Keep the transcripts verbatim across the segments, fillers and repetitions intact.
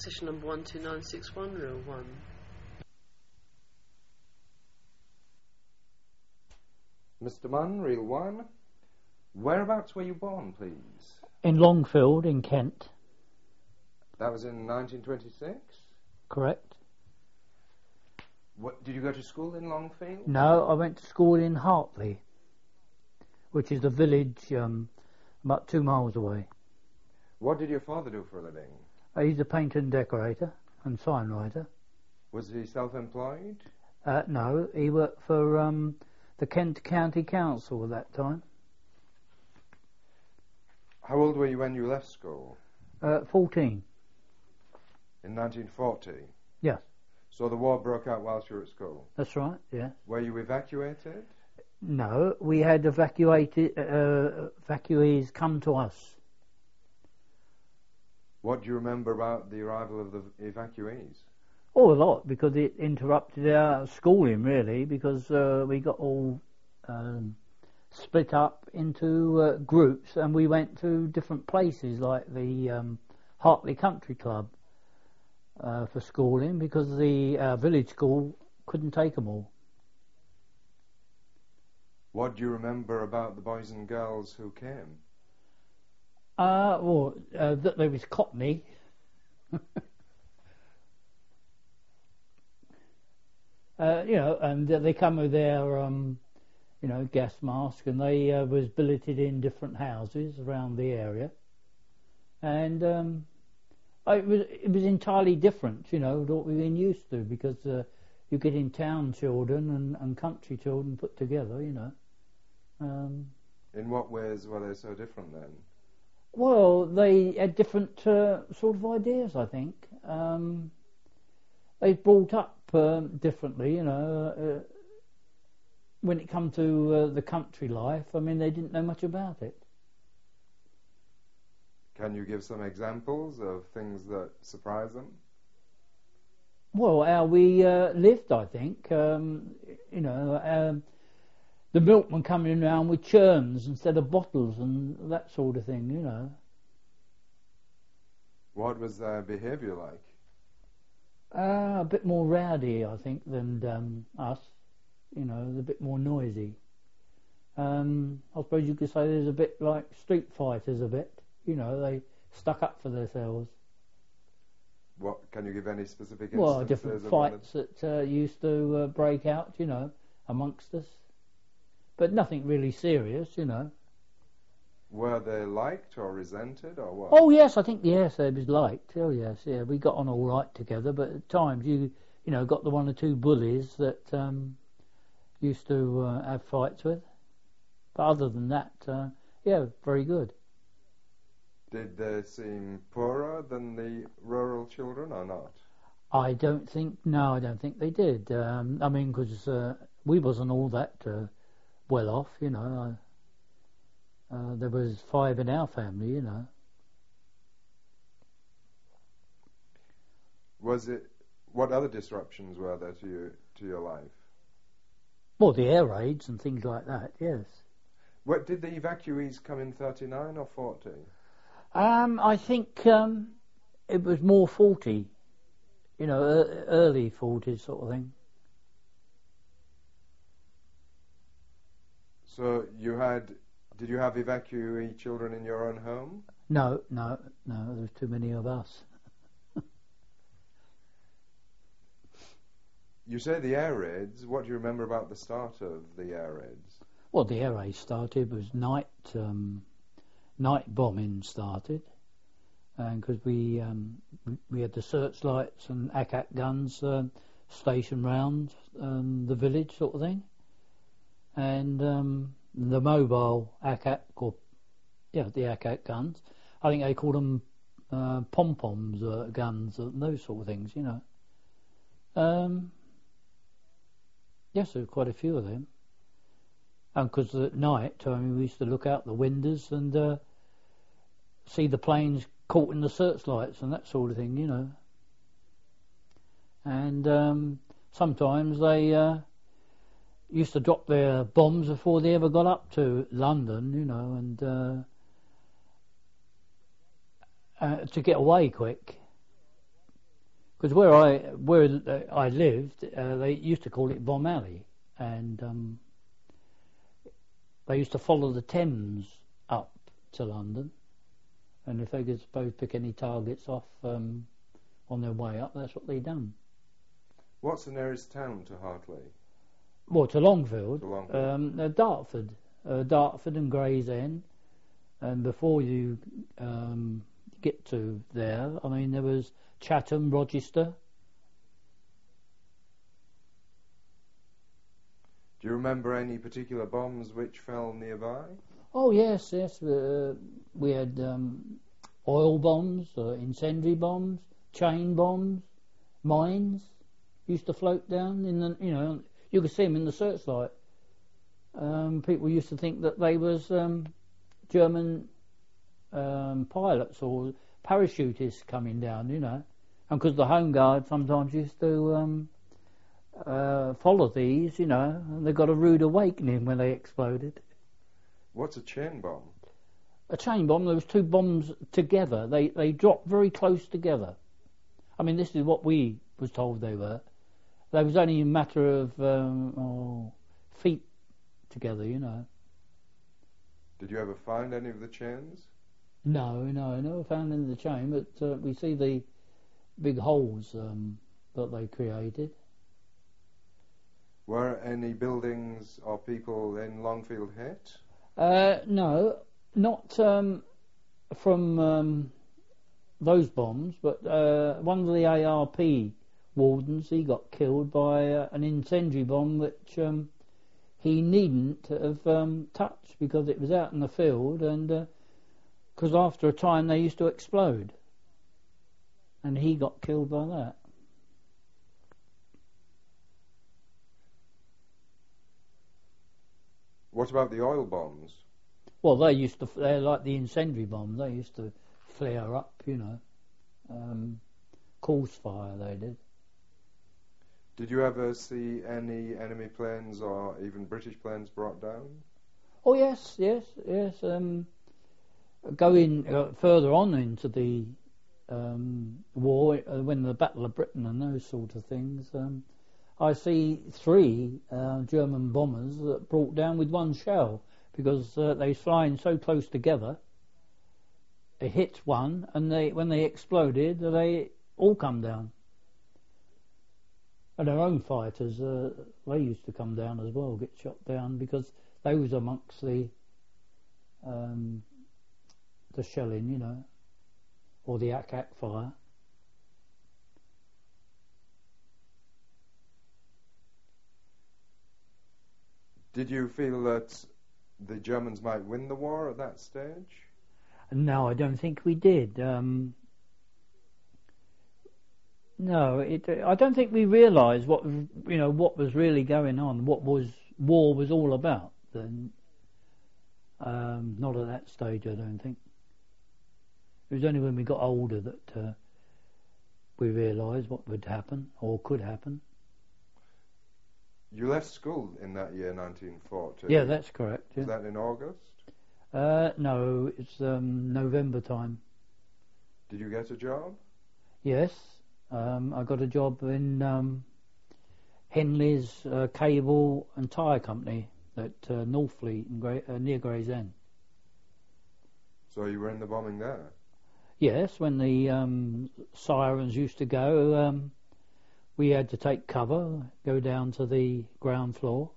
Petition number one two nine six one, reel one. Mister Munn, reel one. Whereabouts were you born, please? In Longfield, in Kent. That was in nineteen twenty-six? Correct. What, did you go to school in Longfield? No, I went to school in Hartley, which is a village um, about two miles away. What did your father do for a living? Uh, he's a painter and decorator and sign writer. Was he self-employed? Uh, no, he worked for um, the Kent County Council at that time. How old were you when you left school? Uh, fourteen. In nineteen forty? Yes. So the war broke out whilst you were at school? That's right, yeah. Were you evacuated? No, we had evacuated, uh, evacuees come to us. What do you remember about the arrival of the evacuees? Oh, a lot, because it interrupted our schooling, really, because uh, we got all um, split up into uh, groups, and we went to different places, like the um, Hartley Country Club uh, for schooling, because the uh, village school couldn't take them all. What do you remember about the boys and girls who came? Uh, well, uh, that there was Cockney. uh, you know, and they come with their, um, you know, gas mask, and they uh, was billeted in different houses around the area, and um, it was it was entirely different, you know, to what we've been used to, because uh, you get in town children and, and country children put together, you know. Um, in what ways were they so different then? Well, they had different uh, sort of ideas, I think. Um, they brought up um, differently, you know. Uh, when it come to uh, the country life, I mean, they didn't know much about it. Can you give some examples of things that surprised them? Well, how we uh, lived, I think. Um, you know, um, the milkman coming around with churns instead of bottles and that sort of thing, you know. What was their behaviour like? Uh, a bit more rowdy, I think, than um, us. You know, a bit more noisy. Um, I suppose you could say there's a bit like street fighters a bit. You know, they stuck up for themselves. What, can you give any specific instances? Well, different fights that uh, used to uh, break out, you know, amongst us. But nothing really serious, you know. Were they liked or resented or what? Oh yes, I think yes, they was liked. Oh yes, yeah, we got on all right together. But at times you, you know, got the one or two bullies that um, used to uh, have fights with. But other than that, uh, yeah, very good. Did they seem poorer than the rural children or not? I don't think. No, I don't think they did. Um, I mean, because uh, we wasn't all that. Uh, well off, you know. I, uh, there was five in our family, you know. Was it? What other disruptions were there to you, to your life? Well, the air raids and things like that. Yes. What did the evacuees come in thirty-nine or forty? Um, I think um, it was more forty. You know, uh, early forties sort of thing. So you had, did you have evacuee children in your own home? No, no, no, there was too many of us. You say the air raids, what do you remember about the start of the air raids? Well, the air raids started, was night, um, night bombing started, and because we, um, we had the searchlights and A C A C guns uh, stationed round um, the village sort of thing. And um, the mobile A C A C, or yeah, the A C A C guns, I think they call them uh, pom-poms uh, guns and those sort of things, you know. Um, yes, there were quite a few of them. And because at night, I mean, we used to look out the windows and uh, see the planes caught in the searchlights and that sort of thing, you know. And um, sometimes they uh, used to drop their bombs before they ever got up to London, you know, and uh, uh, to get away quick. Because where I where I lived, uh, they used to call it Bomb Alley, and um, they used to follow the Thames up to London, and if they could suppose pick any targets off um, on their way up, that's what they done. What's the nearest town to Hartley? Well, to Longfield, To Longfield. Um, uh, Dartford, uh, Dartford and Gray's Inn, and before you um, get to there, I mean, there was Chatham, Rochester. Do you remember any particular bombs which fell nearby? Oh yes, yes. Uh, we had um, oil bombs, uh, incendiary bombs, chain bombs, mines used to float down in the. You know, you could see them in the searchlight. Um, people used to think that they was um, German um, pilots or parachutists coming down. You know, and because the Home Guard sometimes used to um, uh, follow these. You know, and they got a rude awakening when they exploded. What's a chain bomb? A chain bomb, there was two bombs together. They they dropped very close together. I mean, this is what we was told they were. They was only a matter of um, oh, feet together, you know. Did you ever find any of the chains? No, no, I never found any of the chain, but uh, we see the big holes um, that they created. Were any buildings or people in Longfield hit? Uh, no, not um, from um, those bombs, but uh, one of the A R P wardens, he got killed by uh, an incendiary bomb which um, he needn't have um, touched because it was out in the field, and because uh, after a time they used to explode, and he got killed by that. What about the oil bombs? Well, they used to, they're like the incendiary bombs, they used to flare up, you know, um, cause fire they did. Did you ever see any enemy planes or even British planes brought down? Oh yes, yes, yes. Um, going uh, further on into the um, war, uh, when the Battle of Britain and those sort of things, um, I see three uh, German bombers that brought down with one shell because uh, they was flying so close together. It hit one, and they when they exploded, they all come down. And their own fighters, uh, they used to come down as well, get shot down because they was amongst the um, the shelling, you know, or the ack-ack fire. Did you feel that the Germans might win the war at that stage? No, I don't think we did. Um, no, it, I don't think we realised what you know what was really going on, what was war was all about. Then, um, not at that stage, I don't think. It was only when we got older that uh, we realised what would happen or could happen. You left school in that year, nineteen forty. Yeah, that's correct. Yeah. Was that in August? Uh, no, it's um, November time. Did you get a job? Yes, um, I got a job in um, Henley's uh, Cable and Tyre Company at uh, Northfleet in Grey, uh, near Gray's Inn. So you were in the bombing there? Yes, when the um, sirens used to go, um, we had to take cover, go down to the ground floor.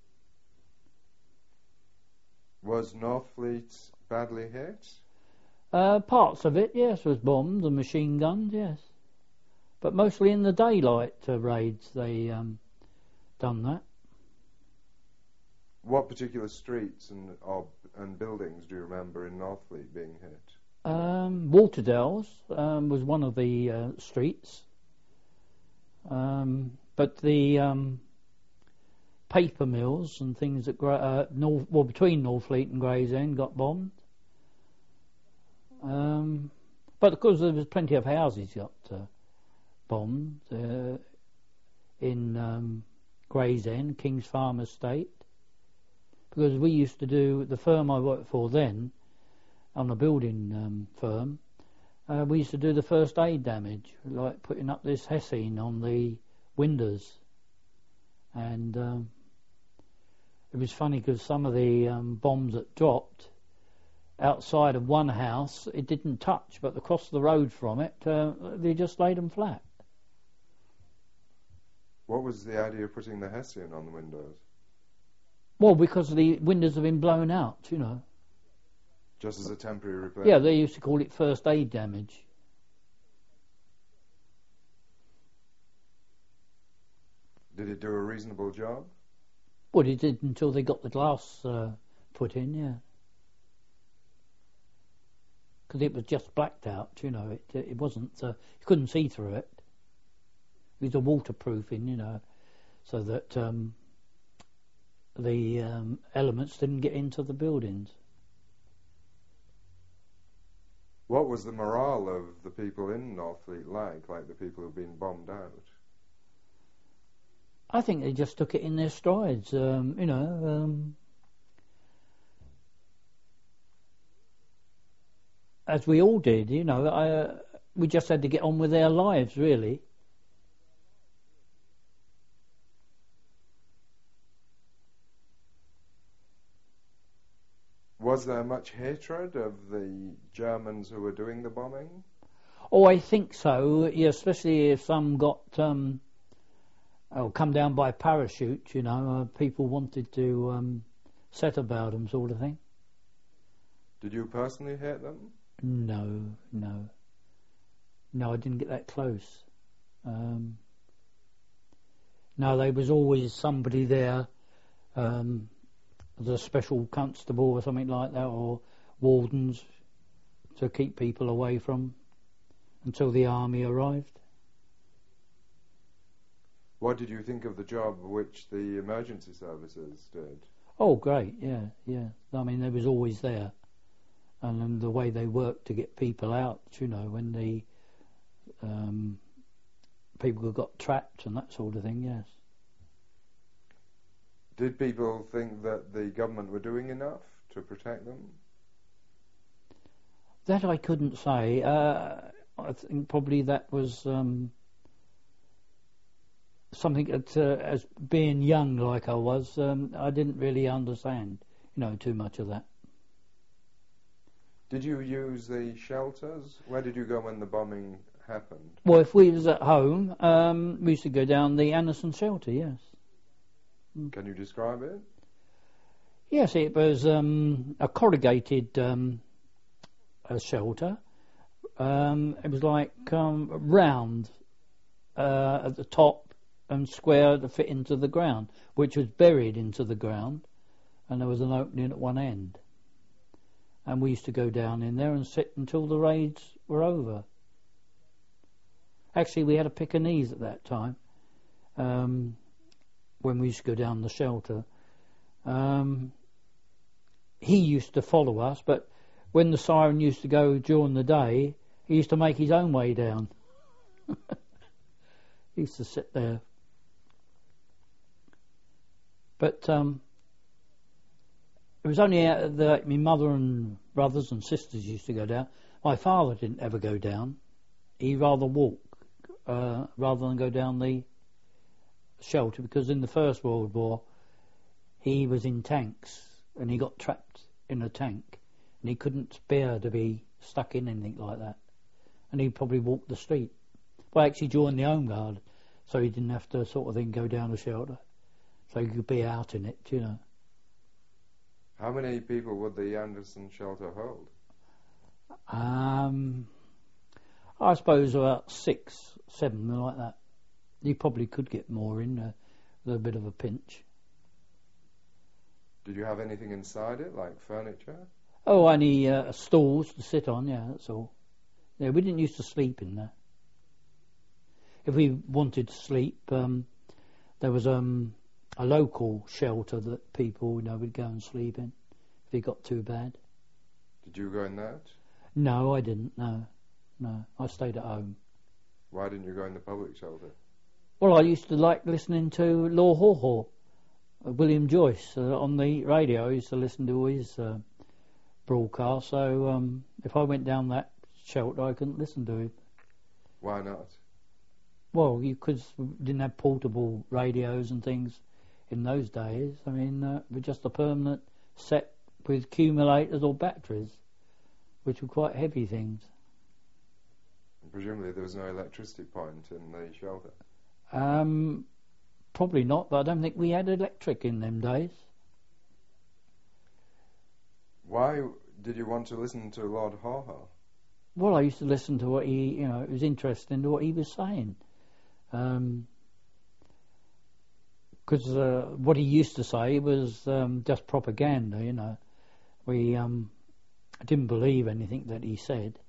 Was Northfleet badly hit? Uh, parts of it, yes, was bombed and machine gunned, yes. But mostly in the daylight uh, raids they um, done that. What particular streets and or, and buildings do you remember in Northfleet being hit? Um, Walterdales um, was one of the uh, streets. Um, but the um, paper mills and things at Gra- uh, North, well, between Northfleet and Gray's Inn got bombed. Um, but of course there was plenty of houses got uh, bombed uh, in um, Gray's Inn, King's Farm Estate, because we used to do, the firm I worked for then, on a building um, firm, uh, we used to do the first aid damage, like putting up this hessine on the windows. And um, it was funny because some of the um, bombs that dropped outside of one house, it didn't touch, but across the road from it, uh, they just laid them flat. What was the idea of putting the hessian on the windows? Well, because the windows have been blown out, you know. Just as a temporary repair? Yeah, they used to call it first aid damage. Did it do a reasonable job? Well, it did until they got the glass uh, put in, yeah. Because it was just blacked out, you know. It it wasn't. Uh, you couldn't see through it. It was a waterproofing, you know, so that um, the um, elements didn't get into the buildings. What was the morale of the people in Northfleet like, like the people who've been bombed out? I think they just took it in their strides, um, you know. Um, as we all did, you know. I, uh, we just had to get on with our lives, really. Was there much hatred of the Germans who were doing the bombing? Oh, I think so, yeah, especially if some got um, oh, come down by parachute, you know. Uh, people wanted to um, set about them, sort of thing. Did you personally hate them? No, no. No, I didn't get that close. Um, no, there was always somebody there, um, the special constable or something like that, or wardens, to keep people away from until the army arrived. What did you think of the job which the emergency services did? Oh, great, yeah, yeah. I mean, they was always there. And um, the way they worked to get people out, you know, when the um, people got trapped and that sort of thing, yes. Did people think that the government were doing enough to protect them? That I couldn't say. Uh, I think probably that was um, something that, uh, as being young like I was, um, I didn't really understand, you know, too much of that. Did you use the shelters? Where did you go when the bombing happened? Well, if we was at home, um, we used to go down the Anderson shelter, yes. Can you describe it? Yes, it was um, a corrugated um, a shelter. Um, it was like um, round uh, at the top and square to fit into the ground, which was buried into the ground, and there was an opening at one end. And we used to go down in there and sit until the raids were over. Actually, we had a Pekingese at that time, um, when we used to go down the shelter. Um, he used to follow us, but when the siren used to go during the day, he used to make his own way down. He used to sit there. But um, it was only uh, that my mother and brothers and sisters used to go down. My father didn't ever go down. He rather walk uh, rather than go down the shelter, because in the First World War he was in tanks and he got trapped in a tank and he couldn't bear to be stuck in anything like that, and he probably walked the street. Well, actually joined the Home Guard, so he didn't have to sort of thing go down the shelter, so he could be out in it, you know. How many people would the Anderson shelter hold? Um, I suppose about six, seven, like that. You probably could get more in uh, with a bit of a pinch. Did you have anything inside it, like furniture? Oh, only uh, stools to sit on, yeah, that's all. Yeah, we didn't used to sleep in there. If we wanted to sleep, um, there was um, a local shelter that people, you know, would go and sleep in if it got too bad. Did you go in that? No, I didn't, no. No, I stayed at home. Why didn't you go in the public shelter? Well, I used to like listening to Law Haw Haw, uh, William Joyce, uh, on the radio. I used to listen to his uh, broadcast, so um, if I went down that shelter, I couldn't listen to him. Why not? Well, because we didn't have portable radios and things in those days. I mean, uh, with just a permanent set with accumulators or batteries, which were quite heavy things. Presumably there was no electricity point in the shelter. Um, probably not, but I don't think we had electric in them days. Why did you want to listen to Lord Haw Haw? Well, I used to listen to what he, you know, it was interesting to what he was saying. Um, because uh, what he used to say was um, just propaganda, you know. We um, didn't believe anything that he said.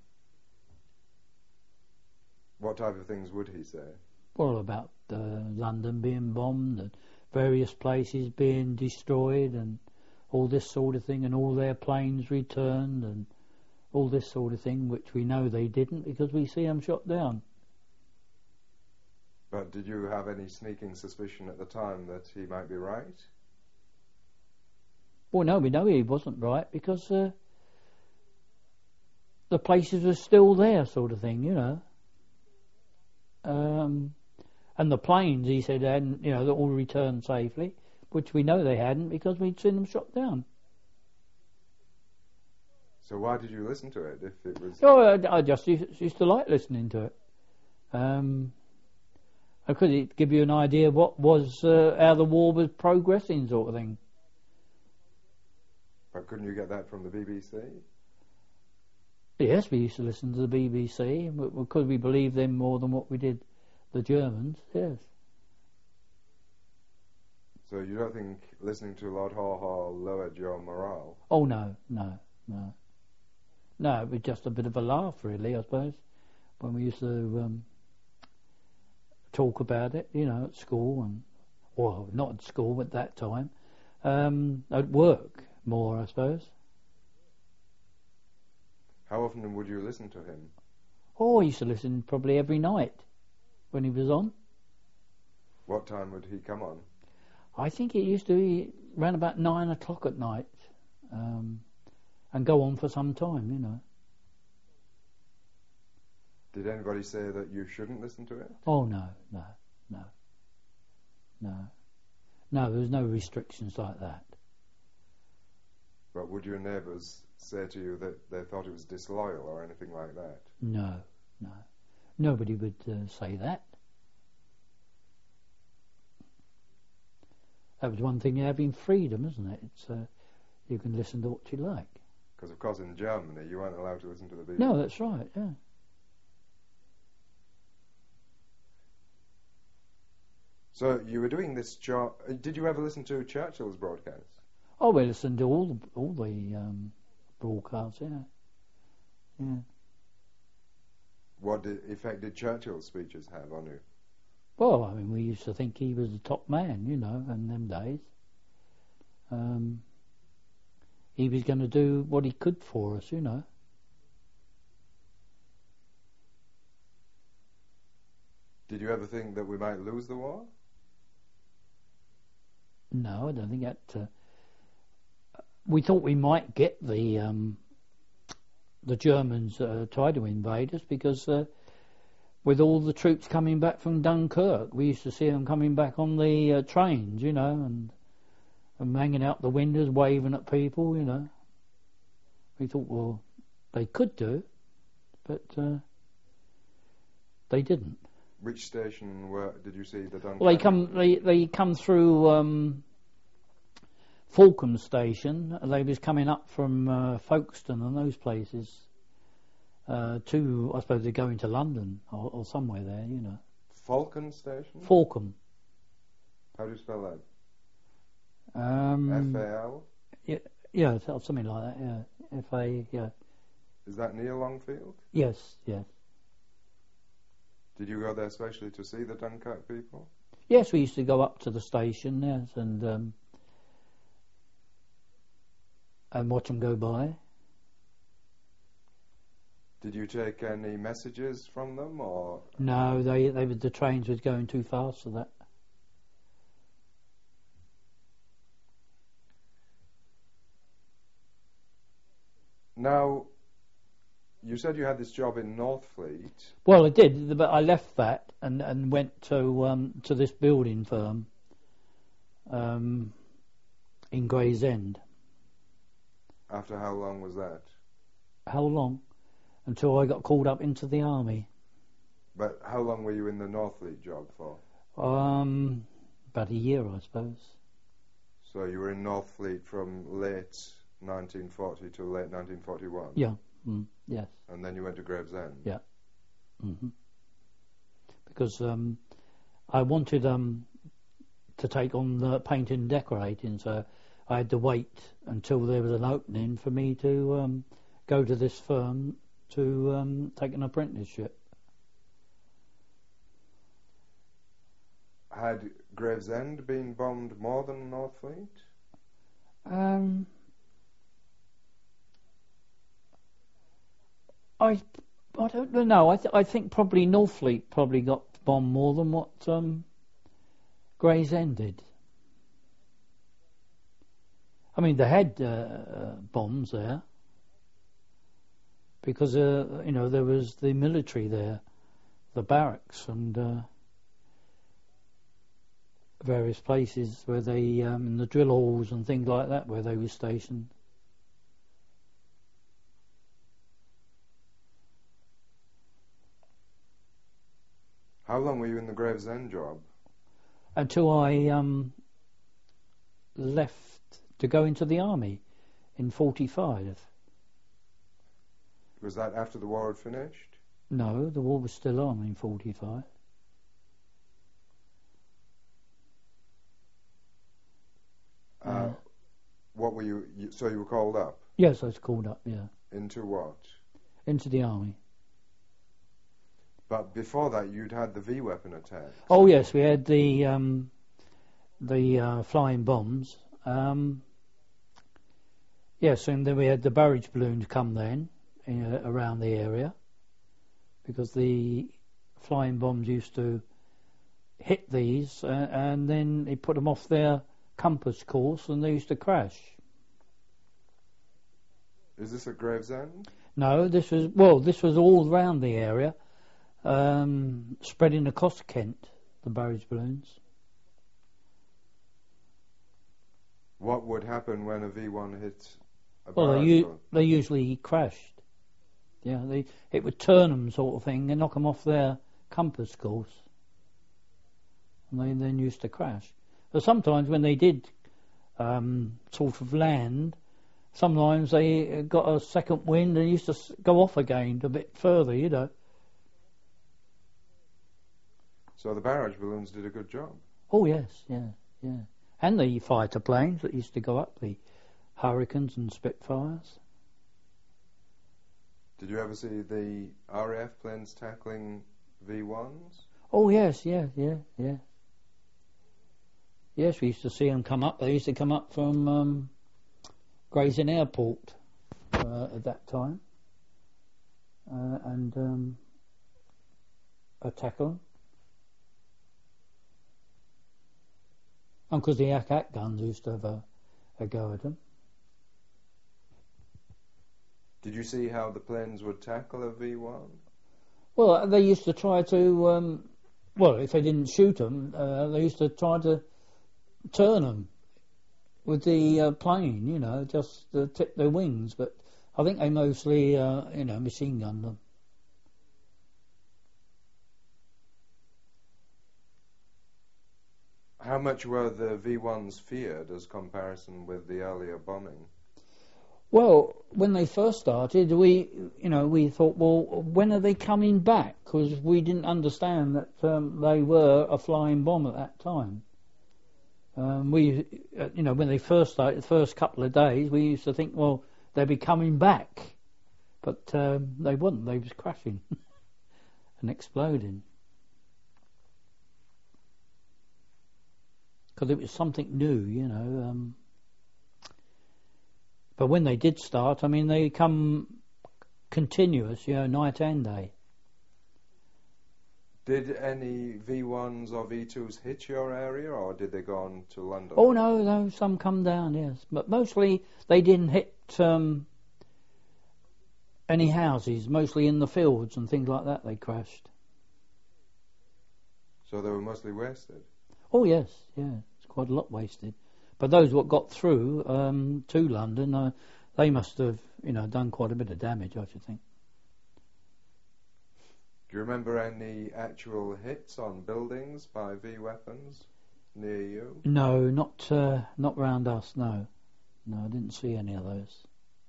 What type of things would he say? Well, about uh, London being bombed and various places being destroyed and all this sort of thing, and all their planes returned and all this sort of thing, which we know they didn't because we see them shot down. But did you have any sneaking suspicion at the time that he might be right? Well, no, we know he wasn't right because uh, the places were still there, sort of thing, you know. Um, and the planes, he said, hadn't, you know, they all returned safely, which we know they hadn't because we'd seen them shot down. So why did you listen to it if it was... Oh, I, I just used, used to like listening to it. Um, because it give you an idea what was, uh, how the war was progressing, sort of thing. But couldn't you get that from the B B C? Yes, we used to listen to the B B C because we believed them more than what we did the Germans, yes. So you don't think listening to Lord Haw Haw lowered your morale? Oh, no, no, no. No, it was just a bit of a laugh, really, I suppose, when we used to um, talk about it, you know, at school, and well, not at school at that time, um, at work more, I suppose. How often would you listen to him? Oh, I used to listen probably every night when he was on. What time would he come on? I think it used to be around about nine o'clock at night, um, and go on for some time, you know. Did anybody say that you shouldn't listen to it? Oh, no, no, no, no. No, there was no restrictions like that. But would your neighbours say to you that they thought it was disloyal or anything like that? No, no. Nobody would uh, say that. That was one thing you have in freedom, isn't it? It's uh, you can listen to what you like. Because, of course, in Germany, you weren't allowed to listen to the B B C. No, that's right, yeah. So you were doing this job. Did you ever listen to Churchill's broadcasts? Oh, we listened to all the, all the um, broadcasts, yeah. Yeah. What did, effect did Churchill's speeches have on you? Well, I mean, we used to think he was the top man, you know, in them days. Um, he was going to do what he could for us, you know. Did you ever think that we might lose the war? No, I don't think that... Uh, we thought we might get the um, the Germans uh, try to invade us because uh, with all the troops coming back from Dunkirk, we used to see them coming back on the uh, trains, you know, and, and hanging out the windows, waving at people, you know. We thought, well, they could do, but uh, they didn't. Which station were, did you see the Dunkirk? Well, they come they they come through um, Fulham Station. They was coming up from uh, Folkestone and those places uh, to, I suppose they're going to London or, or somewhere there, you know. Falcon Station? Fulham. How do you spell that? Um, F A L? Yeah, yeah, something like that. Yeah, F A. Yeah. Is that near Longfield? Yes, yes. Did you go there especially to see the Dunkirk people? Yes, we used to go up to the station, yes, and um, and watch them go by. Did you take any messages from them, or...? No, they, they the trains was going too fast for that. Now, you said you had this job in Northfleet. Well, I did, but I left that and, and went to um, to this building firm um, in Gray's End. After how long was that? How long? Until I got called up into the army. But how long were you in the Northfleet job for? Um, about a year, I suppose. So you were in Northfleet from late nineteen forty to late nineteen forty-one? Yeah, mm, yes. And then you went to Gravesend? Yeah. Mm-hmm. Because um, I wanted um, to take on the painting and decorating, so I had to wait until there was an opening for me to um, go to this firm to um, take an apprenticeship. Had Gravesend been bombed more than Northfleet? Um, I I don't know. I th- I think probably Northfleet probably got bombed more than what um, Gravesend did. I mean, they had uh, bombs there because uh, you know there was the military there, the barracks and uh, various places where they um, in the drill halls and things like that where they were stationed. How long were you in the Gravesend job? Until I um, left to go into the army in forty-five. Was that after the war had finished? No, the war was still on in forty-five. Uh, Uh, what were you, you... So you were called up? Yes, I was called up, yeah. Into what? Into the army. But before that, you'd had the V weapon attack. Oh yes, we had the um, the uh, flying bombs. Um, yes, and then we had the barrage balloons come then uh, around the area because the flying bombs used to hit these uh, and then they put them off their compass course and they used to crash. Is this at Gravesend? No, this was well, this was all around the area. Um, spreading across Kent, the barrage balloons. What would happen when a V one hit a Well, they, barrage u- balloon? they usually crashed. Yeah, they it would turn them sort of thing and knock them off their compass course. And they then used to crash. But sometimes when they did um, sort of land, sometimes they got a second wind and used to s- go off again a bit further, you know. So the barrage balloons did a good job. Oh yes, yeah, yeah. And the fighter planes that used to go up, the Hurricanes and Spitfires. Did you ever see the R A F planes tackling V ones? Oh yes, yeah, yeah, yeah. Yes, we used to see them come up. They used to come up from um, Grayson Airport uh, at that time uh, and um, attack them. And because the A C A C guns used to have a, a go at them. Did you see how the planes would tackle a V one? Well, they used to try to, um, well, if they didn't shoot them, uh, they used to try to turn them with the uh, plane, you know, just uh, tip their wings. But I think they mostly, uh, you know, machine gunned them. How much were the V ones feared as comparison with the earlier bombing? Well, when they first started, we, you know, we thought, well, when are they coming back? Because we didn't understand that um, they were a flying bomb at that time. Um, we, uh, you know, when they first started, the first couple of days, we used to think, well, they'll be coming back, but um, they wouldn't. They was crashing and exploding because it was something new, you know. Um, But when they did start, I mean, they come continuous, you know, night and day. Did any V ones or V twos hit your area, or did they go on to London? Oh, no, no, some come down, yes. But mostly they didn't hit um, any houses, mostly in the fields and things like that, they crashed. So they were mostly wasted? Oh yes, yeah, it's quite a lot wasted. But those what got through um, to London, uh, they must have, you know, done quite a bit of damage, I should think. Do you remember any actual hits on buildings by V weapons near you? No, not uh, not round us. No, no, I didn't see any of those.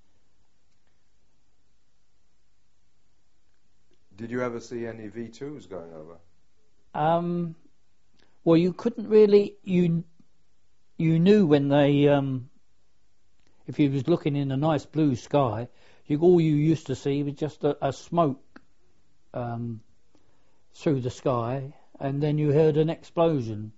Did you ever see any V twos going over? Um, well, you couldn't really. You you knew when they. Um, if you was looking in a nice blue sky, you all you used to see was just a, a smoke um, through the sky, and then you heard an explosion.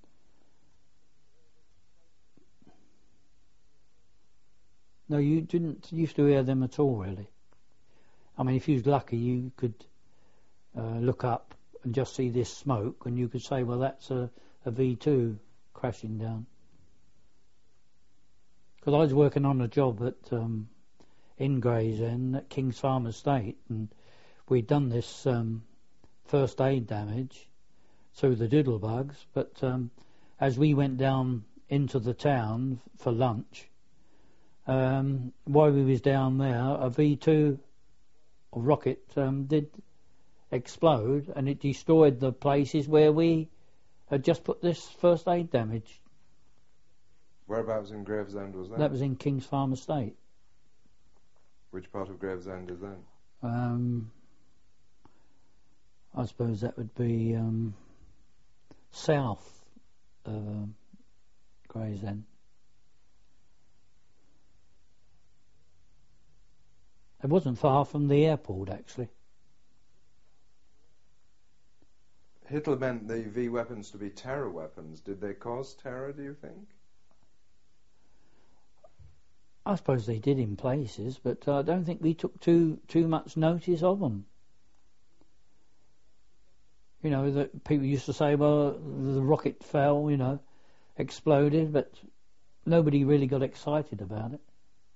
No, you didn't used to hear them at all, really. I mean, if you was lucky, you could uh, look up and just see this smoke, and you could say, well, that's a, a V two crashing down. Because I was working on a job at um, in Gravesend at King's Farm Estate, and we'd done this um, first aid damage through the diddlebugs, but um, as we went down into the town for lunch, um, while we was down there, a V two rocket um, did explode, and it destroyed the places where we had just put this first aid damage. Whereabouts in Gravesend was that? That was in King's Farm Estate. Which part of Gravesend is that? Um, I suppose that would be um, south of uh, Gravesend. It wasn't far from the airport, actually. Hitler meant the V weapons to be terror weapons. Did they cause terror, do you think? I suppose they did in places, but I don't think we took too too much notice of them. You know, that people used to say, well, the rocket fell, you know, exploded, but nobody really got excited about it.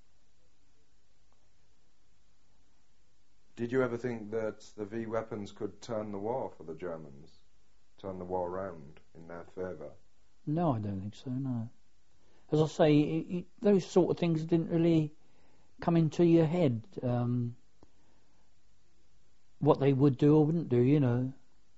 Did you ever think that the V weapons could turn the war for the Germans? Turn the war round in their favour? No, I don't think so, no. As I say, it, it, those sort of things didn't really come into your head, um, what they would do or wouldn't do, you know.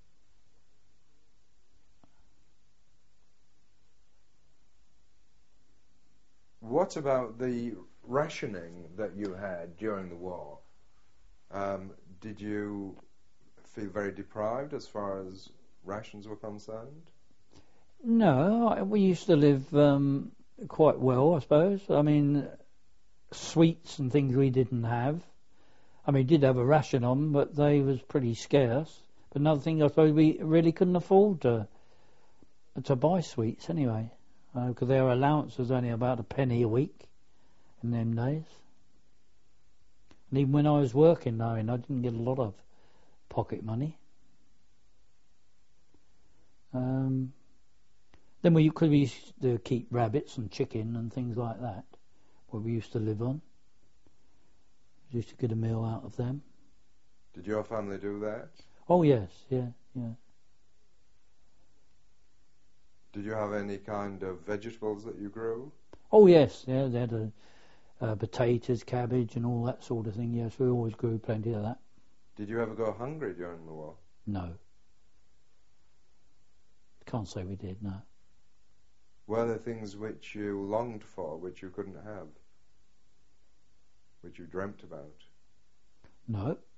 What about the rationing that you had during the war? Um, did you feel very deprived as far as rations were concerned? No, I- we used to live um, quite well, I suppose. I mean, sweets and things we didn't have. I mean, we did have a ration on, but they was pretty scarce. But another thing, I suppose we really couldn't afford to to buy sweets anyway, because uh, their allowance was only about a penny a week in them days. And even when I was working, I mean, I didn't get a lot of pocket money. Um, then we could we used to keep rabbits and chicken and things like that, where we used to live on. We used to get a meal out of them. Did your family do that? Oh yes, yeah, yeah. Did you have any kind of vegetables that you grew? Oh yes, yeah. They had a, uh, potatoes, cabbage, and all that sort of thing. Yes, we always grew plenty of that. Did you ever go hungry during the war? No. Can't say we did, no. Were there things which you longed for, which you couldn't have? Which you dreamt about? No,